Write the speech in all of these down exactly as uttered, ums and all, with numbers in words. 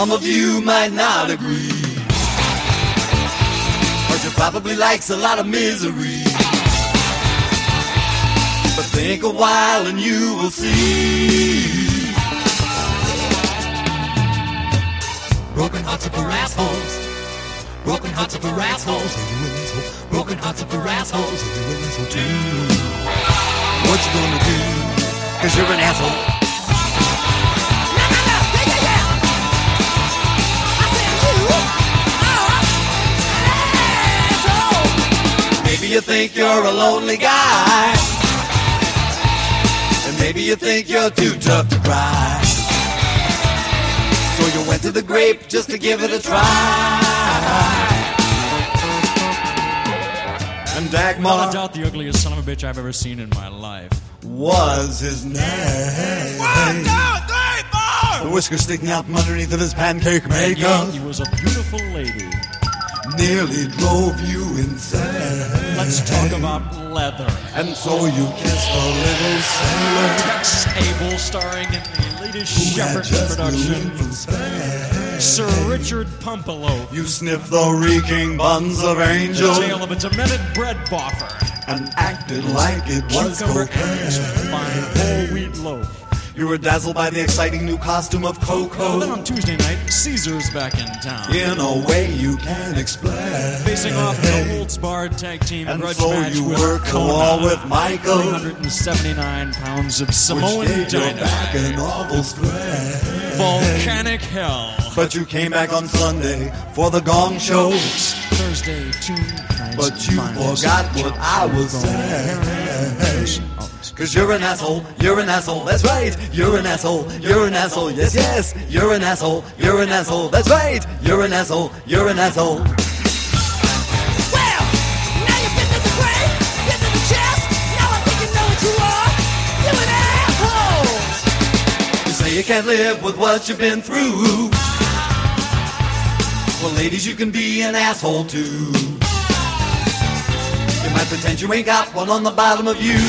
some of you might not agree, but you probably likes a lot of misery. But think a while and you will see. Broken hearts are for assholes. Broken hearts are for assholes. Broken hearts are for assholes. too. What you gonna do? Cause you're an asshole. No, no, no. Yeah, yeah, yeah. I said you are an asshole. Maybe you think you're a lonely guy, and maybe you think you're too tough to cry. So you went to the grape just to give it a try. And Dagmar, I doubt the ugliest son of a bitch I've ever seen in my life was his name. One, two, three, four. The whiskers sticking out from underneath of his pancake And makeup yet he was a beautiful lady. nearly drove you insane. Let's talk about leather. And so you kissed a little sailor Tex Abel starring in the latest who had Shepard just production. moved in from Spain. Sir Richard Pumpelo. You sniffed the reeking buns of The angel tale of a demented bread boffer. and acted like it was Cucumber cocaine. and fine whole wheat loaf. You were dazzled by the exciting new costume of Well, then Coco on Tuesday night, Caesar's back in town. in a way you can't explain. Facing off in a Holtz-Barred tag team And grudge so match you with worked the Kona. wall with Michael, three hundred seventy-nine pounds of which Samoan gave your back dynamite. an awful strain. Volcanic hell. But you came back on Sunday for the Gong Show. Thursday, two kinds But of you minors. forgot what I was saying. Cause you're an asshole, you're an asshole, that's right. You're an asshole, you're an asshole, yes, yes. You're an asshole, you're an asshole, that's right. You're an asshole, you're an asshole. Well, now you've been to the brain, been to the chest. Now I think you know what you are. You're an asshole. You say you can't live with what you've been through. Well, ladies, you can be an asshole too. You might pretend you ain't got one on the bottom of you,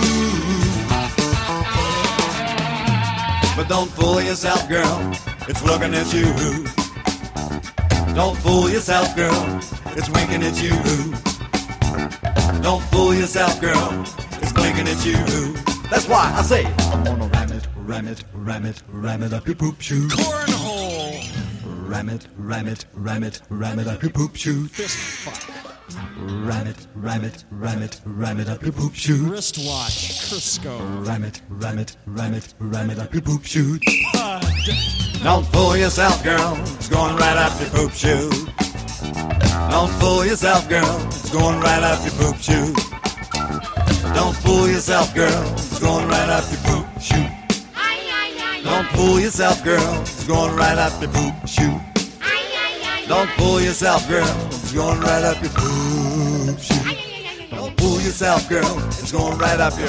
but don't fool yourself, girl, it's looking at you. Don't fool yourself, girl, it's winking at you. Don't fool yourself, girl, it's blinking at you. That's why I say, I'm gonna ram it, ram it, ram it, ram it up your poop shoot. Cornhole. Ram it, ram it, ram it, ram it up your poop shoot. Fist fuck. Ram it, ram it, ram it, ram it up your poop shoot. Wristwatch. Crisco. Ram it, ram it, ram it, ram it up your poop shoot. Pud. Don't fool yourself, girl, it's going right up your poop shoot. Don't fool yourself, girl, it's going right up your poop shoot. Don't fool yourself, girl, it's going right up your poop shoot. Don't fool yourself, girl, it's going right up your poop shoot. Don't fool yourself, girl, it's going right up your poop shoot. Don't fool yourself, girl, it's going right up your